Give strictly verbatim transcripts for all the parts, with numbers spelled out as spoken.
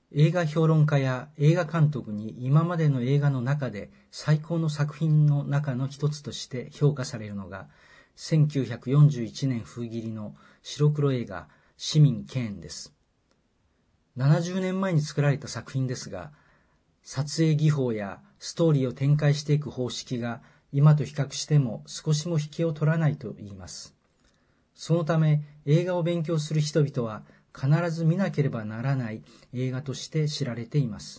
映画評論家や映画監督に今までの映画の中で最高の作品の中の一つとして評価されるのが、せんきゅうひゃくよんじゅういちねん封切りの白黒映画市民ケーンです。ななじゅうねんまえに作られた作品ですが、撮影技法やストーリーを展開していく方式が今と比較しても少しも引けを取らないと言います。そのため映画を勉強する人々は必ず見なければならない映画として知られています。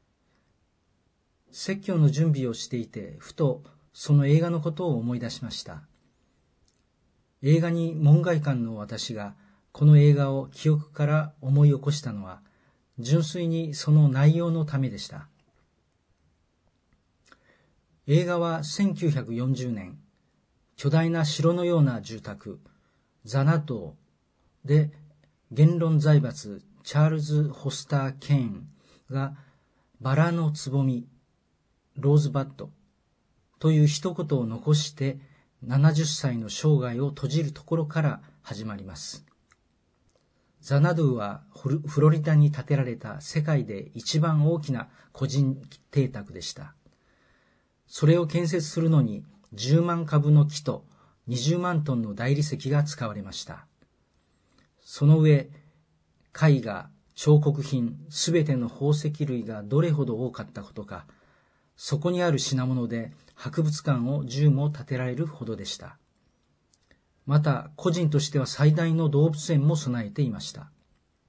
説教の準備をしていて、ふとその映画のことを思い出しました。映画に門外漢の私がこの映画を記憶から思い起こしたのは、純粋にその内容のためでした。映画はせんきゅうひゃくよんじゅうねん、巨大な城のような住宅、ザナ島で言論財閥チャールズ・ホスター・ケーンがバラのつぼみ、ローズバッドという一言を残してななじゅっさいの生涯を閉じるところから始まります。ザナドゥはフロリダに建てられた世界で一番大きな個人邸宅でした。それを建設するのにじゅうまんかぶの木とにじゅうまんトンの大理石が使われました。その上、絵画、彫刻品、すべての宝石類がどれほど多かったことか、そこにある品物で博物館をじゅうも建てられるほどでした。また、個人としては最大の動物園も備えていました。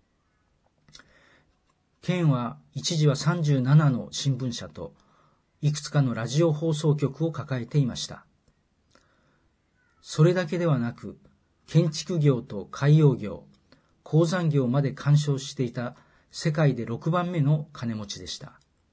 ケーンは一時はさんじゅうななの新聞社といくつかのラジオ放送局を抱えていました。それだけではなく、建築業と海洋業、鉱山業まで干渉していた世界でろくばんめの金持ちでした。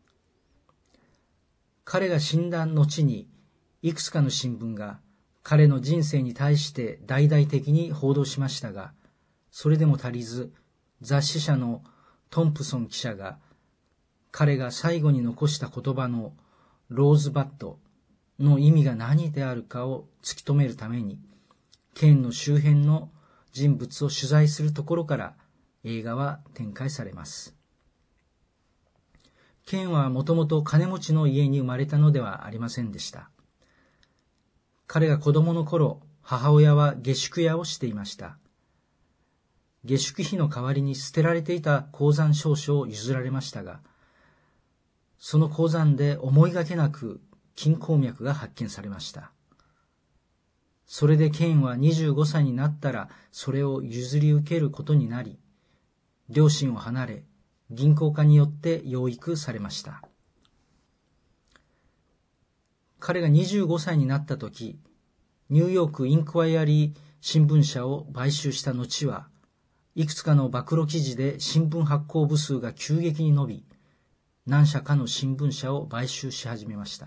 彼が死んだ後に、いくつかの新聞が彼の人生に対して大々的に報道しましたが、それでも足りず、雑誌社のトンプソン記者が彼が最後に残した言葉のローズバッドの意味が何であるかを突き止めるために、ケーンの周辺の人物を取材するところから映画は展開されます。ケーンはもともと金持ちの家に生まれたのではありませんでした。彼が子供の頃、母親は下宿屋をしていました。下宿費の代わりに捨てられていた鉱山証書を譲られましたが、その鉱山で思いがけなく金鉱脈が発見されました。それでケーンはにじゅうごさいになったらそれを譲り受けることになり、両親を離れ、銀行家によって養育されました。彼がにじゅうごさいになった時、ニューヨークインクワイアリー新聞社を買収した後は、いくつかの暴露記事で新聞発行部数が急激に伸び、何社かの新聞社を買収し始めました。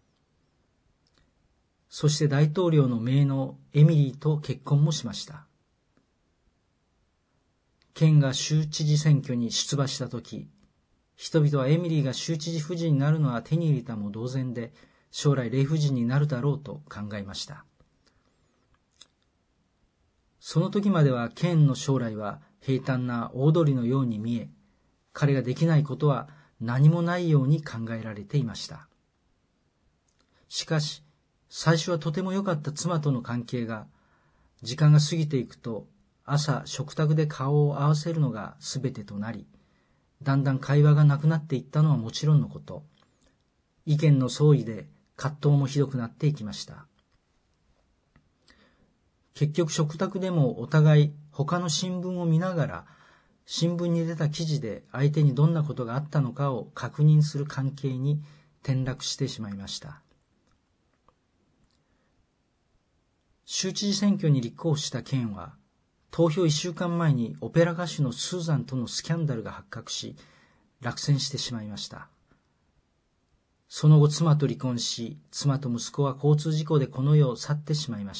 そして大統領の姪のエミリーと結婚もしました。ケーンが州知事選挙に出馬したとき、人々はエミリーが州知事夫人になるのは手に入れたも同然で、将来霊夫人になるだろうと考えました。その時まではケーンの将来は平坦な大通りのように見え、彼ができないことは何もないように考えられていました。しかし、最初はとても良かった妻との関係が、時間が過ぎていくと、朝食卓で顔を合わせるのが全てとなり、だんだん会話がなくなっていったのはもちろんのこと、意見の相違で葛藤もひどくなっていきました。結局食卓でもお互い他の新聞を見ながら、新聞に出た記事で相手にどんなことがあったのかを確認する関係に転落してしまいました。州知事選挙に立候補したケーンは、投票いっしゅうかんまえにオペラ歌手のスーザンとのスキャンダルが発覚し、落選してしまいました。その後妻と離婚し、妻と息子は交通事故でこの世を去ってしまいました。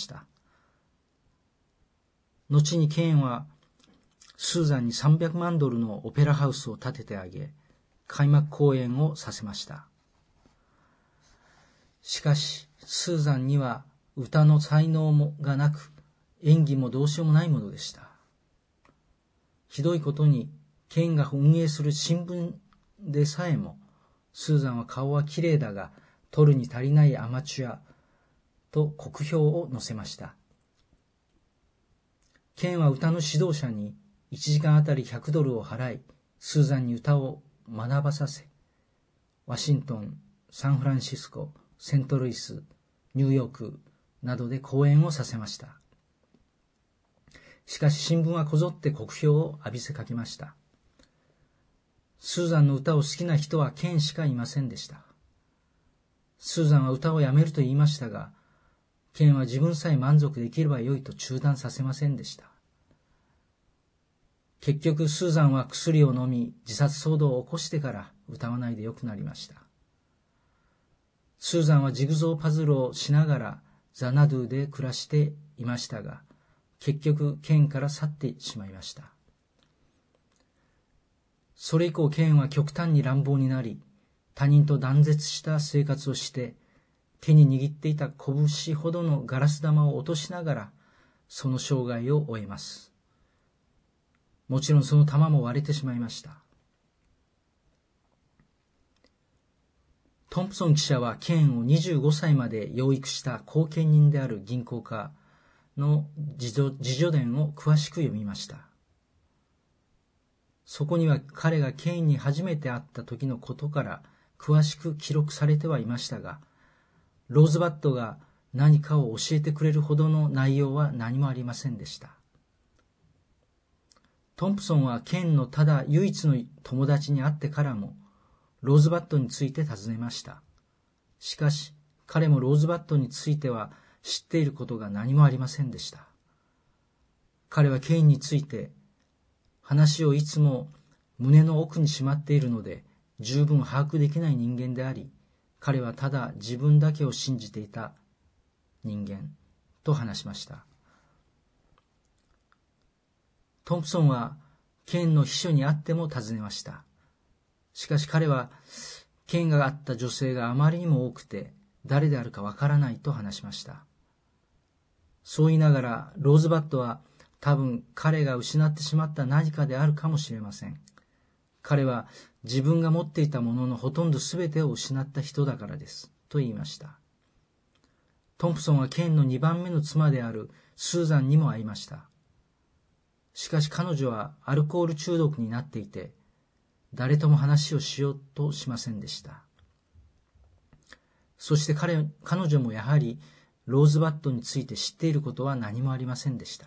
後にケーンはスーザンにさんびゃくまんドルのオペラハウスを建ててあげ、開幕公演をさせました。しかしスーザンには歌の才能もがなく、演技もどうしようもないものでした。ひどいことにケインが運営する新聞でさえも、スーザンは顔はきれいだが取るに足りないアマチュアと酷評を載せました。ケンは歌の指導者にいちじかんあたりひゃくドルを払い、スーザンに歌を学ばさせ、ワシントン、サンフランシスコ、セントルイス、ニューヨークなどで講演をさせました。しかし新聞はこぞって酷評を浴びせかけました。スーザンの歌を好きな人はケンしかいませんでした。スーザンは歌をやめると言いましたが、ケンは自分さえ満足できればよいと中断させませんでした。結局スーザンは薬を飲み自殺騒動を起こしてから歌わないでよくなりました。スーザンはジグゾーパズルをしながらザナドゥで暮らしていましたが、結局ケンから去ってしまいました。それ以降ケンは極端に乱暴になり、他人と断絶した生活をして、手に握っていた拳ほどのガラス玉を落としながらその生涯を終えます。もちろんその玉も割れてしまいました。トンプソン記者はケンをにじゅうごさいまで養育した後見人である銀行家の自助、自助伝を詳しく読みました。そこには彼がケインに初めて会った時のことから詳しく記録されてはいましたが、ローズバットが何かを教えてくれるほどの内容は何もありませんでした。トンプソンはケンのただ唯一の友達に会ってからもローズバットについて尋ねました。しかし彼もローズバットについては知っていることが何もありませんでした。彼はケインについて、話をいつも胸の奥にしまっているので十分把握できない人間であり、彼はただ自分だけを信じていた人間と話しました。トンプソンはケンの秘書に会っても尋ねました。しかし彼はケンが会った女性があまりにも多くて誰であるかわからないと話しました。そう言いながらローズバットは多分彼が失ってしまった何かであるかもしれません。彼は自分が持っていたもののほとんど全てを失った人だからですと言いました。トンプソンはケンのにばんめの妻であるスーザンにも会いました。しかし彼女はアルコール中毒になっていて誰とも話をしようとしませんでした。そして 彼, 彼女もやはりローズバットについて知っていることは何もありませんでした。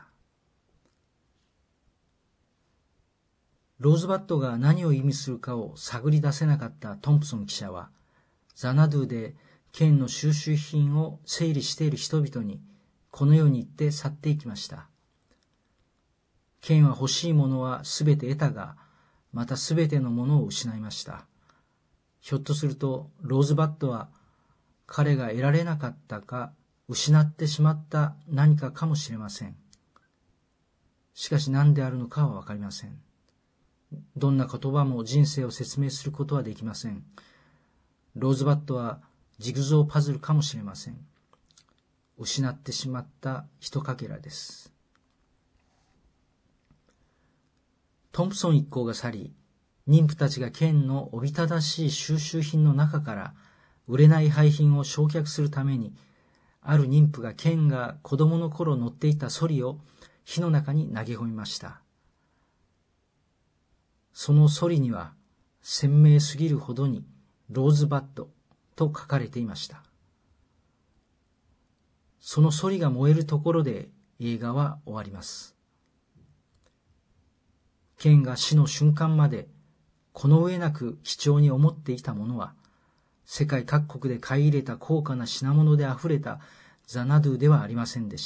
ローズバットが何を意味するかを探り出せなかったトンプソン記者は、ザナドゥでケンの収集品を整理している人々にこのように言って去っていきました。ケンは欲しいものはすべて得たが、またすべてのものを失いました。ひょっとするとローズバットは彼が得られなかったか失ってしまった何かかもしれません。しかし何であるのかはわかりません。どんな言葉も人生を説明することはできません。ローズバットはジグゾーパズルかもしれません。失ってしまったひとかけらです。トンプソン一行が去り、妊婦たちがケンのおびただしい収集品の中から売れない廃品を焼却するために、ある妊婦がケンが子供の頃乗っていたソリを火の中に投げ込みました。そのソリには鮮明すぎるほどにローズバットと書かれていました。そのソリが燃えるところで映画は終わります。ケンが死の瞬間までこの上なく貴重に思っていたものは、世界各国で買い入れた高価な品物であふれたザナドゥではありませんでした。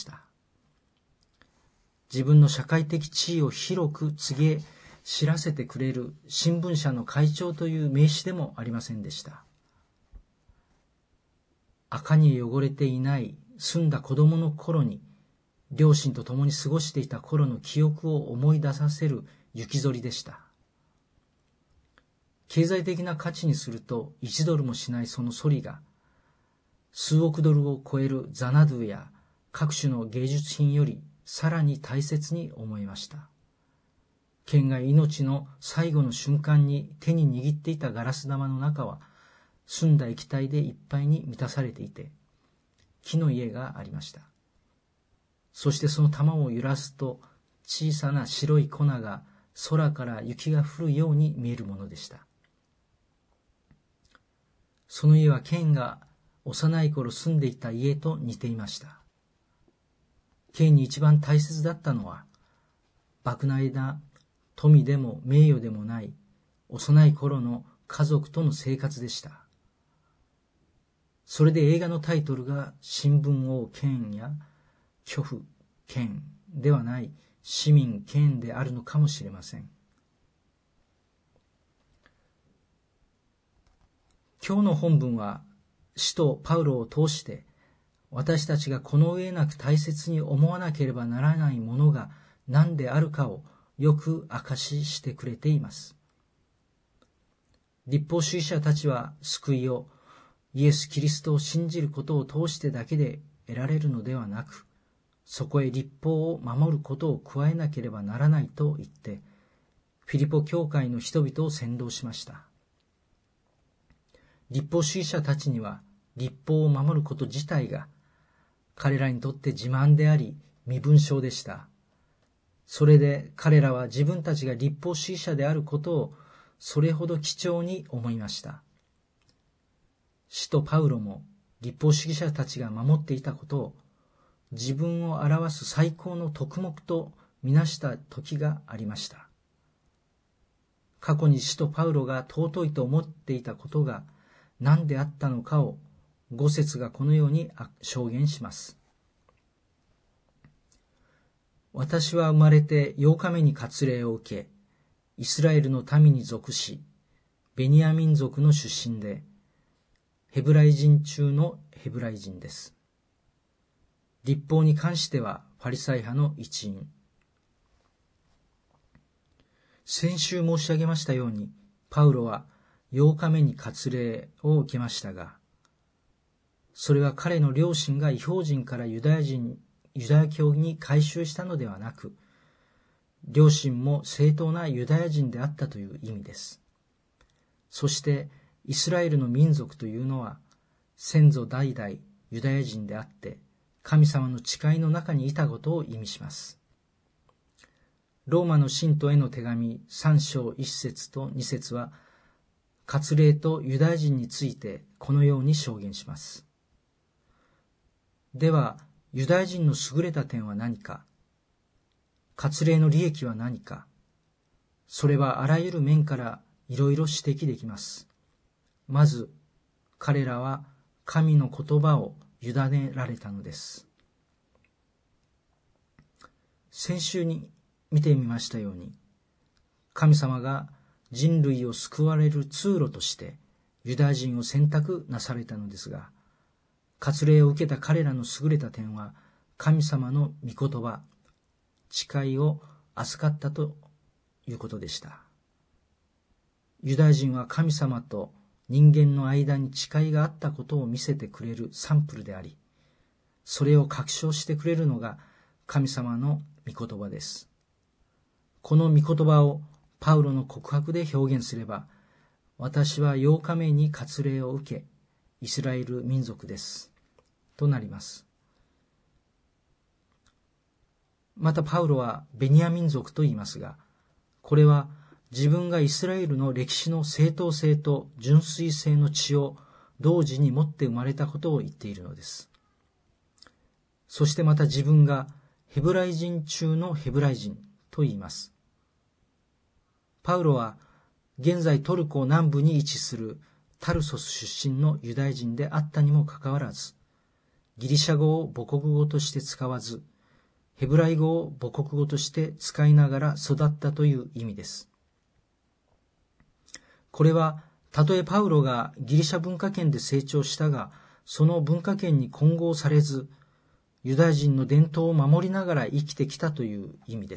自分の社会的地位を広く告げ知らせてくれる新聞社の会長という名刺でもありませんでした。赤に汚れていない澄んだ子供の頃に、両親と共に過ごしていた頃の記憶を思い出させる雪ぞりでした。経済的な価値にするといちドルもしないそのソリが、数億ドルを超えるザナドゥや各種の芸術品よりさらに大切に思えました。 剣が命の最後の瞬間に手に握っていたガラス玉の中は澄んだ液体でいっぱいに満たされていて、木の家がありました。そしてその玉を揺らすと小さな白い粉が空から雪が降るように見えるものでした。その家はケンが幼い頃住んでいた家と似ていました。ケンに一番大切だったのは、莫大な富でも名誉でもない幼い頃の家族との生活でした。それで映画のタイトルが新聞王ケンや巨夫ケンではない市民ケンであるのかもしれません。今日の本文は使徒パウロを通して私たちがこの上なく大切に思わなければならないものが何であるかをよく明かししてくれています。律法主義者たちは救いをイエス・キリストを信じることを通してだけで得られるのではなく、そこへ律法を守ることを加えなければならないと言って、フィリポ教会の人々を扇動しました。律法主義者たちには律法を守ること自体が彼らにとって自慢であり身分証でした。それで彼らは自分たちが律法主義者であることをそれほど貴重に思いました。使徒パウロも律法主義者たちが守っていたことを自分を表す最高の徳目とみなした時がありました。過去に使徒パウロが尊いと思っていたことが何であったのかを五節がこのように証言します。私は生まれて八日目に割礼を受け、イスラエルの民に属し、ベニヤ民族の出身で、ヘブライ人中のヘブライ人です。律法に関してはファリサイ派の一員。先週申し上げましたように、パウロは八日目に割礼を受けましたが、それは彼の両親が異邦人からユダヤ人、ユダヤ教に改宗したのではなく、両親も正当なユダヤ人であったという意味です。そしてイスラエルの民族というのは先祖代々ユダヤ人であって神様の誓いの中にいたことを意味します。ローマの信徒への手紙さん章いち節とに節は割礼とユダヤ人についてこのように証言します。ではユダヤ人の優れた点は何か、割礼の利益は何か、それはあらゆる面からいろいろ指摘できます。まず、彼らは神の言葉を委ねられたのです。先週に見てみましたように、神様が人類を救われる通路としてユダヤ人を選択なされたのですが、割礼を受けた彼らの優れた点は神様の御言葉、誓いを預かったということでした。ユダヤ人は神様と人間の間に誓いがあったことを見せてくれるサンプルであり、それを確証してくれるのが神様の御言葉です。この御言葉をパウロの告白で表現すれば、私は八日目に割礼を受け、イスラエル民族です。となります。またパウロはベニヤ民族と言いますが、これは自分がイスラエルの歴史の正当性と純粋性の血を同時に持って生まれたことを言っているのです。そしてまた自分がヘブライ人中のヘブライ人と言います。パウロは現在トルコ南部に位置するタルソス出身のユダヤ人であったにもかかわらず、ギリシャ語を母国語として使わず、ヘブライ語を母国語として使いながら育ったという意味です。これは、たとえパウロがギリシャ文化圏で成長したが、その文化圏に混合されず、ユダヤ人の伝統を守りながら生きてきたという意味です。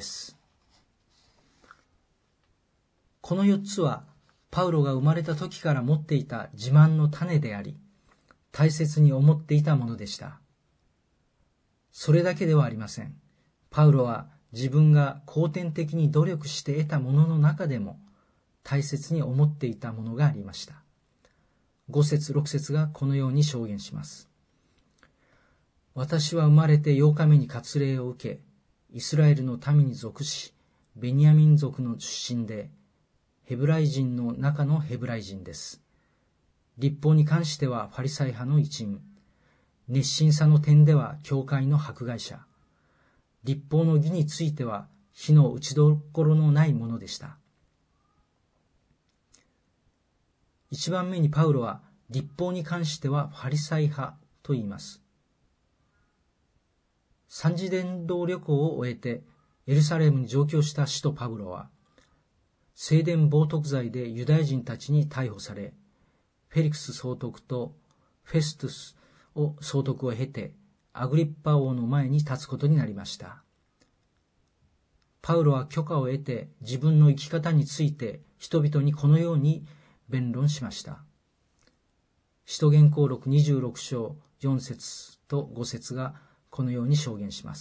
このよっつは、パウロが生まれた時から持っていた自慢の種であり、大切に思っていたものでした。それだけではありません。パウロは自分が後天的に努力して得たものの中でも大切に思っていたものがありました。ご節ろく節がこのように証言します。私は生まれてようかめに割礼を受け、イスラエルの民に属し、ベニヤミン族の出身で、ヘブライ人の中のヘブライ人です。律法に関してはファリサイ派の一員、熱心さの点では教会の迫害者、律法の義については火の打ちどころのないものでした。一番目にパウロは律法に関してはファリサイ派と言います。三次伝道旅行を終えてエルサレムに上京した使徒パウロは、聖殿冒涜罪でユダヤ人たちに逮捕され、フェリクス総督とフェストゥスを総督を経て、アグリッパ王の前に立つことになりました。パウロは許可を得て自分の生き方について人々にこのように弁論しました。使徒言行録にじゅうろく章よん節とご節がこのように証言します。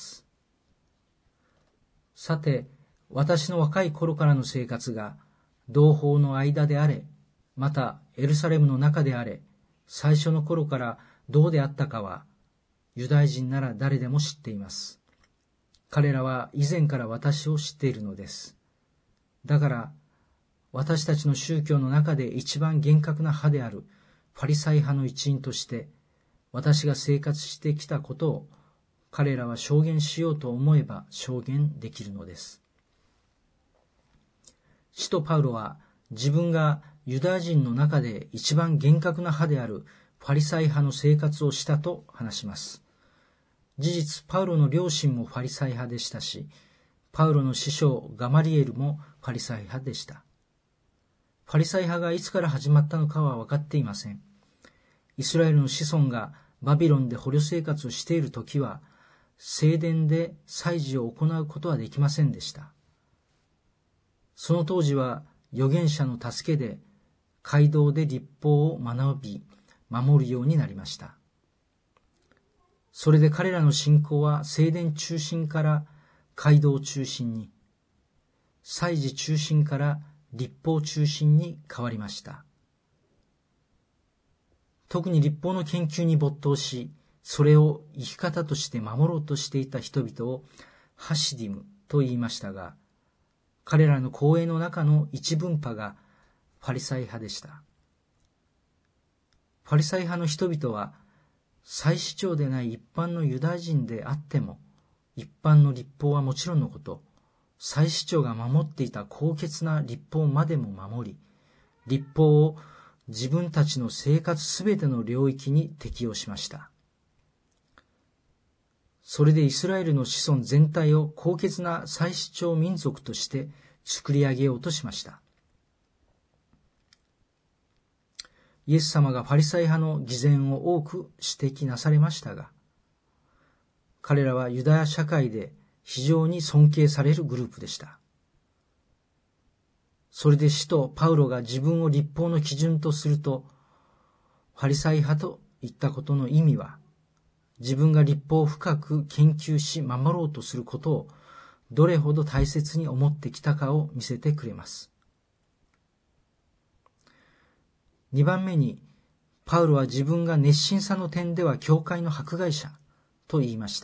さて、私の若い頃からの生活が同胞の間であれ、またエルサレムの中であれ、最初の頃からどうであったかは、ユダヤ人なら誰でも知っています。彼らは以前から私を知っているのです。だから、私たちの宗教の中で一番厳格な派であるファリサイ派の一員として、私が生活してきたことを彼らは証言しようと思えば証言できるのです。使徒パウロは自分がユダヤ人の中で一番厳格な派であるファリサイ派の生活をしたと話します。事実、パウロの両親もファリサイ派でしたし、パウロの師匠ガマリエルもファリサイ派でした。ファリサイ派がいつから始まったのかは分かっていません。イスラエルの子孫がバビロンで捕虜生活をしているときは、聖殿で祭事を行うことはできませんでした。その当時は預言者の助けで街道で律法を学び、守るようになりました。それで彼らの信仰は聖殿中心から街道中心に、祭事中心から律法中心に変わりました。特に律法の研究に没頭し、それを生き方として守ろうとしていた人々をハシディムと言いましたが、彼らの講演の中の一分派がファリサイ派でした。ファリサイ派の人々は、祭司長でない一般のユダヤ人であっても、一般の律法はもちろんのこと、祭司長が守っていた高潔な律法までも守り、律法を自分たちの生活すべての領域に適用しました。それでイスラエルの子孫全体を高潔な祭司長民族として作り上げようとしました。イエス様がファリサイ派の偽善を多く指摘なされましたが、彼らはユダヤ社会で非常に尊敬されるグループでした。それで使徒パウロが自分を律法の基準とすると、ファリサイ派と言ったことの意味は、自分が律法を深く研究し守ろうとすることをどれほど大切に思ってきたかを見せてくれます。にばんめに、パウロは自分が熱心さの点では教会の迫害者と言いました。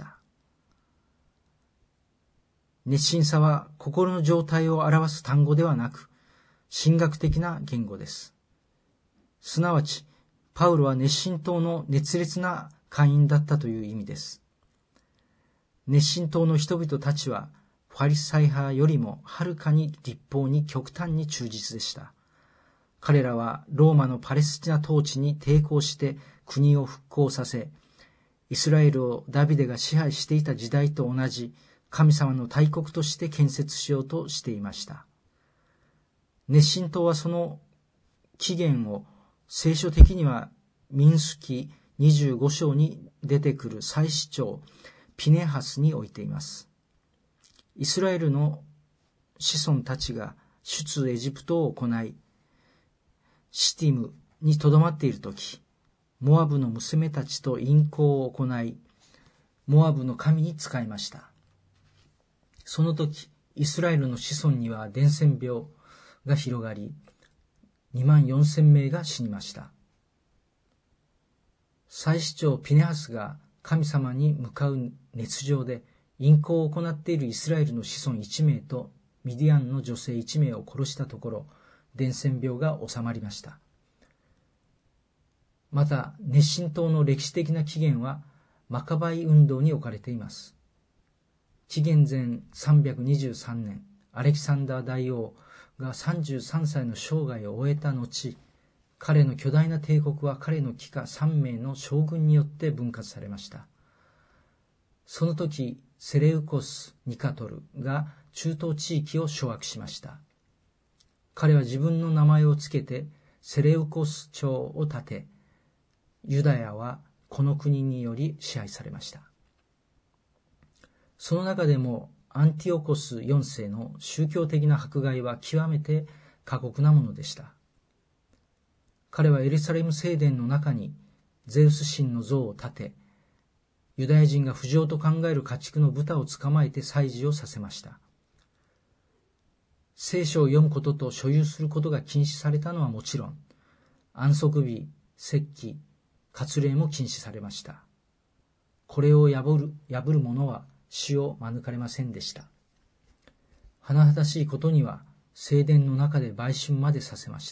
熱心さは心の状態を表す単語ではなく、神学的な言語です。すなわち、パウロは熱心党の熱烈な会員だったという意味です。熱心党の人々たちは、ファリサイ派よりもはるかに律法に極端に忠実でした。彼らはローマのパレスチナ統治に抵抗して国を復興させ、イスラエルをダビデが支配していた時代と同じ神様の大国として建設しようとしていました。熱心党はその起源を聖書的には民数記にじゅうご章に出てくる祭司長ピネハスに置いています。イスラエルの子孫たちが出エジプトを行い、シティムにとどまっているとき、モアブの娘たちと淫行を行い、モアブの神に仕えました。 その時、イスラエルの子孫には伝染病が広がり、にまんよんせんめいが死にました。祭司長ピネハスが神様に向かう熱情で淫行を行っているイスラエルの子孫いちめいとミディアンの女性いちめいを殺したところ、伝染病が収まりました。また、熱心党の歴史的な起源はマカバイ運動に置かれています。紀元前さんびゃくにじゅうさんねん、アレキサンダー大王がさんじゅうさんさいの生涯を終えた後、彼の巨大な帝国は彼の帰化さんめいの将軍によって分割されました。その時、セレウコス・ニカトルが中東地域を掌握しました。彼は自分の名前をつけてセレウコス朝を建て、ユダヤはこの国により支配されました。その中でもアンティオコスよんせいの宗教的な迫害は極めて過酷なものでした。彼はエルサレム聖殿の中にゼウス神の像を建て、ユダヤ人が不浄と考える家畜の豚を捕まえて祭事をさせました。聖書を読むことと所有することが禁止されたのはもちろん、安息日、節期、割礼も禁止されました。これを破る、破る者は死を免れませんでした。甚だしいことには、聖殿の中で売春までさせました。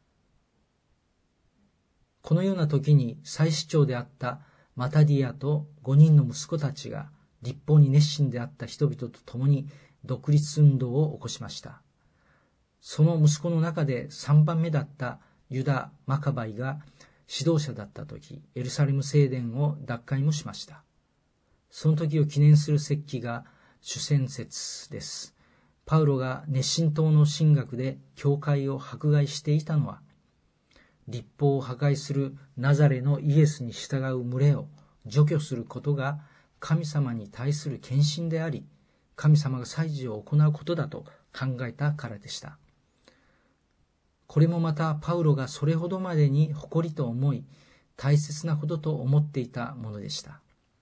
このような時に祭司長であったマタディアとごにんの息子たちが立法に熱心であった人々と共に独立運動を起こしました。その息子の中でさんばんめだったユダ・マカバイが指導者だった時、エルサレム聖殿を奪回もしました。その時を記念する節期が主戦節です。パウロが熱心党の神学で教会を迫害していたのは、立法を破壊するナザレのイエスに従う群れを除去することが神様に対する献身であり、神様が祭事を行うことだと考えたからでした。これもまたパウロがそれほどまでに誇りと思い、大切なことと思っていたものでした。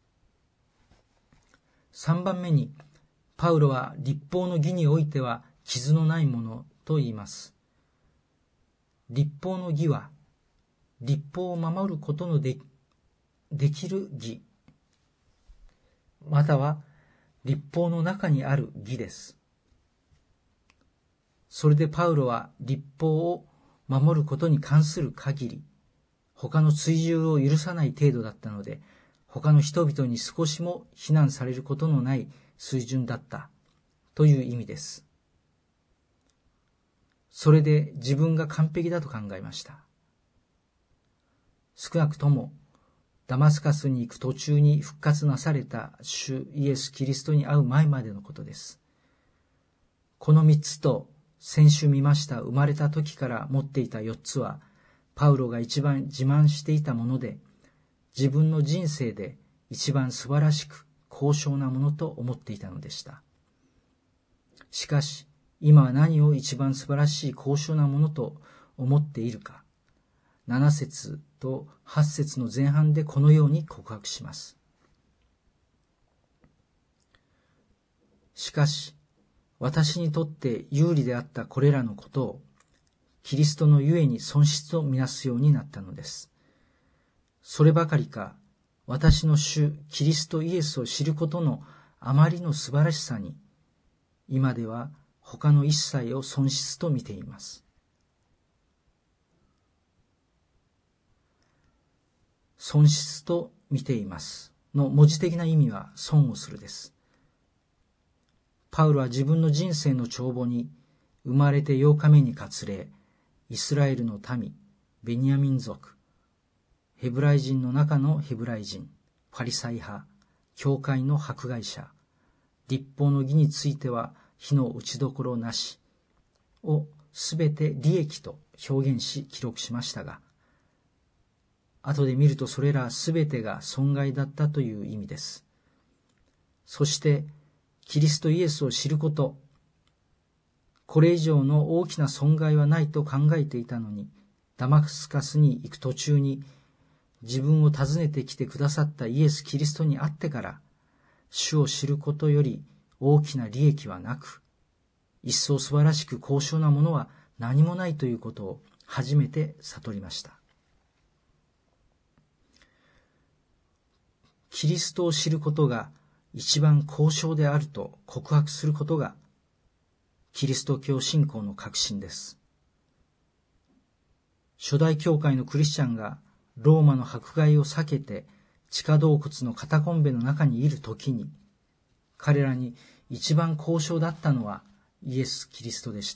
さんばんめに、パウロは立法の義においては傷のないものと言います。立法の義は、立法を守ることので、できる義、または立法の中にある義です。それでパウロは立法を守ることに関する限り、他の追従を許さない程度だったので、他の人々に少しも非難されることのない水準だったという意味です。それで自分が完璧だと考えました。少なくともダマスカスに行く途中に復活なされた主イエス・キリストに会う前までのことです。この三つと先週見ました生まれた時から持っていた四つは、パウロが一番自慢していたもので、自分の人生で一番素晴らしく高尚なものと思っていたのでした。しかし、今は何を一番素晴らしい高尚なものと思っているか、なな節とはち節の前半でこのように告白します。しかし、私にとって有利であったこれらのことを、キリストのゆえに損失とみなすようになったのです。そればかりか、私の主キリストイエスを知ることのあまりの素晴らしさに、今では他の一切を損失と見ています。損失と見ていますの文字的な意味は損をするです。パウロは自分の人生の帳簿に、生まれてようかめに割礼、イスラエルの民、ベニヤミン族、ヘブライ人の中のヘブライ人、ファリサイ派、教会の迫害者、立法の義については火の打ちどころなしをすべて利益と表現し記録しましたが、後で見るとそれらすべてが損害だったという意味です。そしてキリストイエスを知ること、これ以上の大きな損害はないと考えていたのに、ダマスカスに行く途中に自分を訪ねてきてくださったイエス・キリストに会ってから、主を知ることより大きな利益はなく、一層素晴らしく高尚なものは何もないということを初めて悟りました。キリストを知ることが一番高尚であると告白することがキリスト教信仰の核心です。初代教会のクリスチャンがローマの迫害を避けて地下洞窟のカタコンベの中にいるときに、彼らに一番高尚だったのはイエス・キリストでした。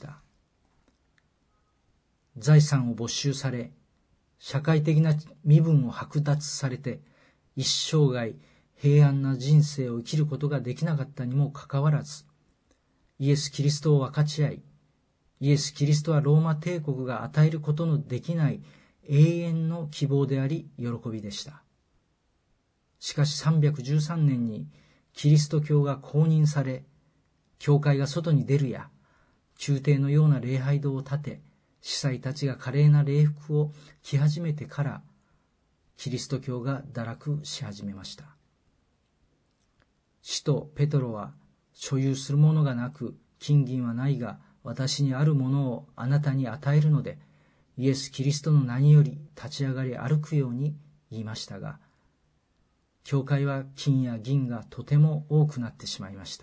財産を没収され、社会的な身分を剥奪されて、一生涯平安な人生を生きることができなかったにもかかわらず、イエス・キリストを分かち合い、イエス・キリストはローマ帝国が与えることのできない永遠の希望であり、喜びでした。しかしさんびゃくじゅうさんねんにキリスト教が公認され、教会が外に出るや、宮廷のような礼拝堂を建て、司祭たちが華麗な礼服を着始めてから、キリスト教が堕落し始めました。使徒ペトロは、所有するものがなく、金銀はないが、私にあるものをあなたに与えるので、イエス・キリストの名により立ち上がり歩くように言いましたが、教会は金や銀がとても多くなってしまいました。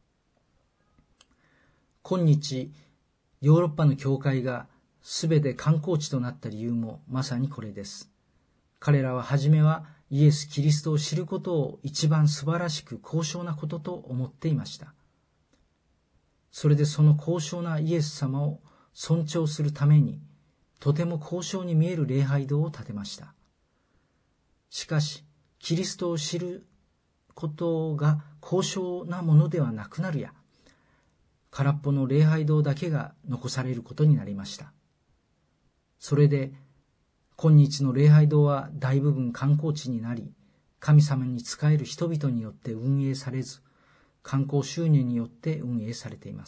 今日、ヨーロッパの教会がすべて観光地となった理由もまさにこれです。彼らは初めはイエス・キリストを知ることを一番素晴らしく高尚なことと思っていました。それでその高尚なイエス様を尊重するために、とても高尚に見える礼拝堂を建てました。しかし、キリストを知ることが高尚なものではなくなるや、空っぽの礼拝堂だけが残されることになりました。それで、今日の礼拝堂は大部分観光地になり、神様に仕える人々によって運営されず、観光収入によって運営されています。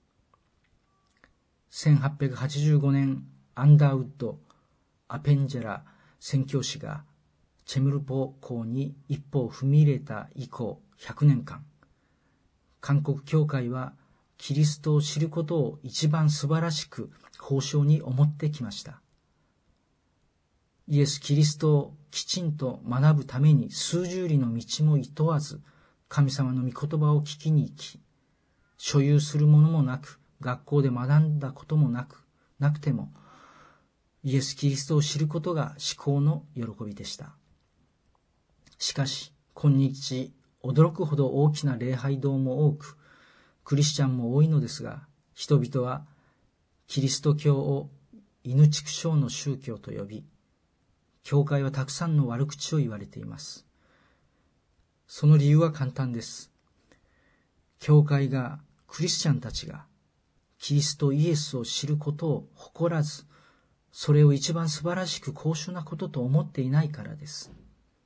せんはっぴゃくはちじゅうごねん、アンダーウッド・アペンジェラ宣教師がチェムルポ港に一歩を踏み入れた以降ひゃくねんかん、韓国教会はキリストを知ることを一番素晴らしく高尚に思ってきました。イエス・キリストをきちんと学ぶために数十里の道も厭わず、神様の御言葉を聞きに行き、所有するものもなく、学校で学んだこともなく、なくても、イエス・キリストを知ることが至高の喜びでした。しかし、今日、驚くほど大きな礼拝堂も多く、クリスチャンも多いのですが、人々はキリスト教を犬畜生の宗教と呼び、教会はたくさんの悪口を言われています。その理由は簡単です。教会が、クリスチャンたちが、キリストイエスを知ることを誇らず、それを一番素晴らしく高尚なことと思っていないからです。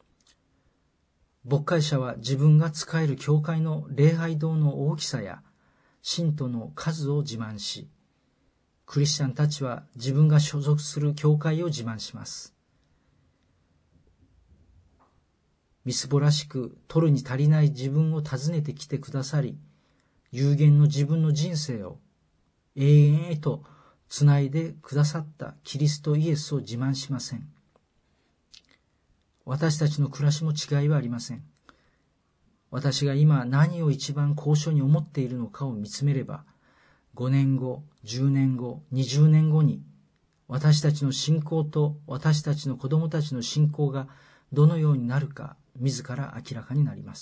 牧会者は自分が仕える教会の礼拝堂の大きさや信徒の数を自慢し、クリスチャンたちは自分が所属する教会を自慢します。みすぼらしく取るに足りない自分を訪ねてきてくださり、有限の自分の人生を永遠へとつないでくださったキリストイエスを自慢しません。私たちの暮らしも違いはありません。私が今何を一番高尚に思っているのかを見つめれば、ごねんご、じゅうねんご、にじゅうねんごに私たちの信仰と私たちの子供たちの信仰がどのようになるか自ら明らかになります。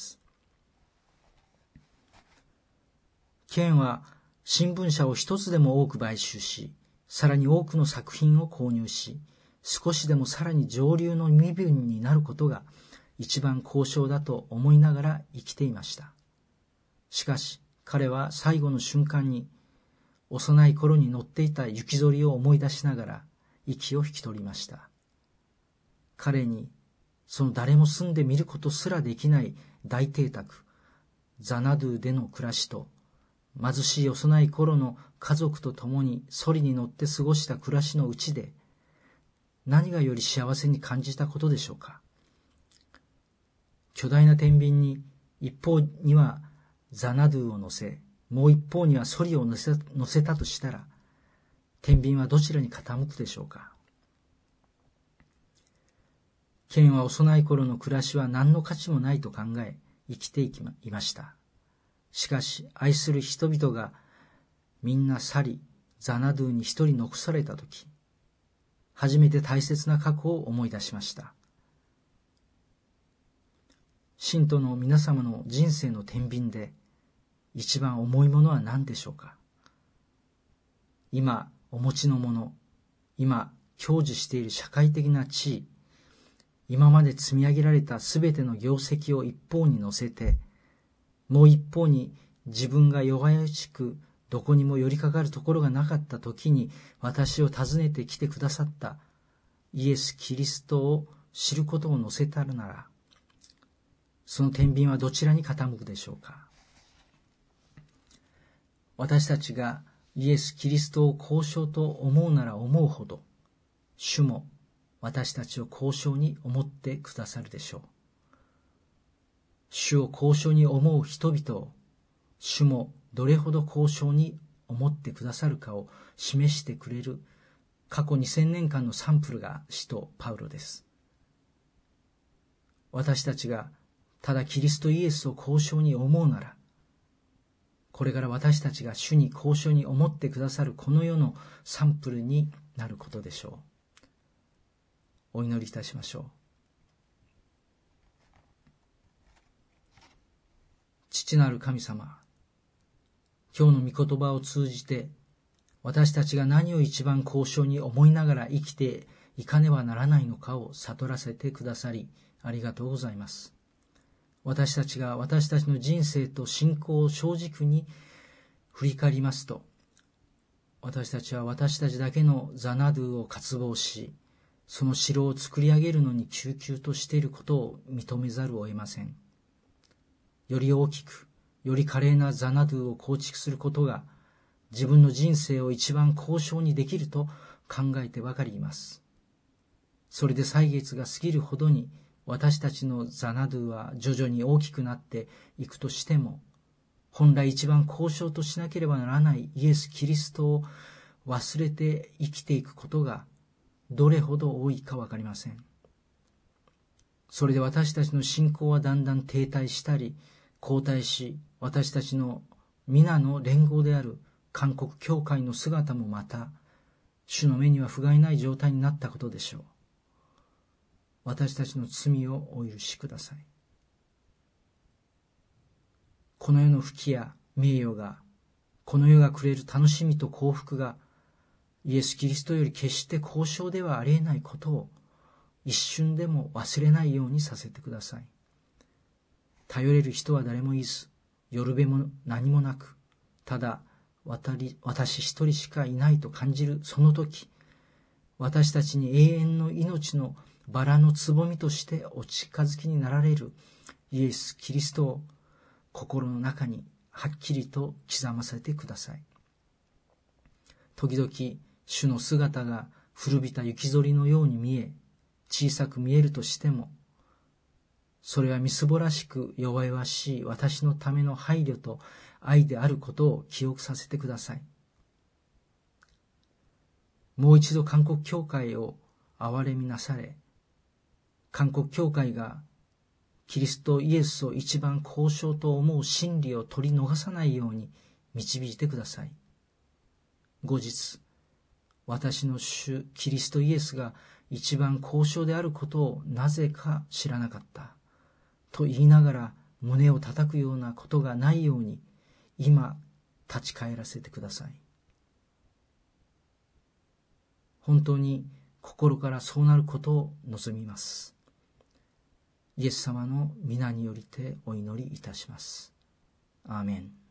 ケンは新聞社を一つでも多く買収し、さらに多くの作品を購入し、少しでもさらに上流の身分になることが一番高尚だと思いながら生きていました。しかし彼は最後の瞬間に幼い頃に乗っていた雪ぞりを思い出しながら息を引き取りました。彼にその誰も住んでみることすらできない大邸宅、ザナドゥでの暮らしと、貧しい幼い頃の家族と共にソリに乗って過ごした暮らしのうちで、何がより幸せに感じたことでしょうか。巨大な天秤に一方にはザナドゥを乗せ、もう一方にはソリを乗せ、乗せたとしたら、天秤はどちらに傾くでしょうか。ケンは幼い頃の暮らしは何の価値もないと考え、生きていました。しかし、愛する人々がみんな去り、ザナドゥに一人残されたとき、初めて大切な過去を思い出しました。信徒の皆様の人生の天秤で一番重いものは何でしょうか。今お持ちのもの、今享受している社会的な地位、今まで積み上げられたすべての業績を一方に乗せて、もう一方に自分が弱々しくどこにも寄りかかるところがなかった時に私を訪ねてきてくださったイエス・キリストを知ることを乗せたるなら、その天秤はどちらに傾くでしょうか。私たちがイエス・キリストを交渉と思うなら思うほど、主も私たちを交渉に思ってくださるでしょう。主を交渉に思う人々を、主もどれほど交渉に思ってくださるかを示してくれる過去にせんねんかんのサンプルが使徒パウロです。私たちがただキリストイエスを交渉に思うなら、これから私たちが主に交渉に思ってくださるこの世のサンプルになることでしょう。お祈りいたしましょう。父なる神様、今日の御言葉を通じて、私たちが何を一番交渉に思いながら生きていかねばならないのかを悟らせてくださり、ありがとうございます。私たちが私たちの人生と信仰を正直に振り返りますと、私たちは私たちだけのザナドゥを渇望し、その城を作り上げるのに急々としていることを認めざるを得ません。より大きく、より華麗なザナドゥを構築することが、自分の人生を一番高尚にできると考えてばかりいます。それで歳月が過ぎるほどに、私たちのザナドゥは徐々に大きくなっていくとしても、本来一番高尚としなければならないイエス・キリストを忘れて生きていくことがどれほど多いかわかりません。それで私たちの信仰はだんだん停滞したり後退し、私たちの皆の連合である韓国教会の姿もまた主の目には不甲斐ない状態になったことでしょう。私たちの罪をお許しください。この世の福や名誉が、この世がくれる楽しみと幸福が、イエス・キリストより決して高尚ではありえないことを一瞬でも忘れないようにさせてください。頼れる人は誰もいず、よるべも何もなく、ただ私一人しかいないと感じるその時、私たちに永遠の命のバラのつぼみとしてお近づきになられるイエス・キリストを心の中にはっきりと刻ませてください。時々主の姿が古びた雪ぞりのように見え、小さく見えるとしても、それはみすぼらしく弱々しい私のための配慮と愛であることを記憶させてください。もう一度韓国教会を憐れみなされ、韓国教会がキリストイエスを一番高尚と思う真理を取り逃さないように導いてください。後日、私の主キリストイエスが一番高尚であることをなぜか知らなかったと言いながら胸を叩くようなことがないように今立ち返らせてください。本当に心からそうなることを望みます。イエス様の皆によりてお祈りいたします。アーメン。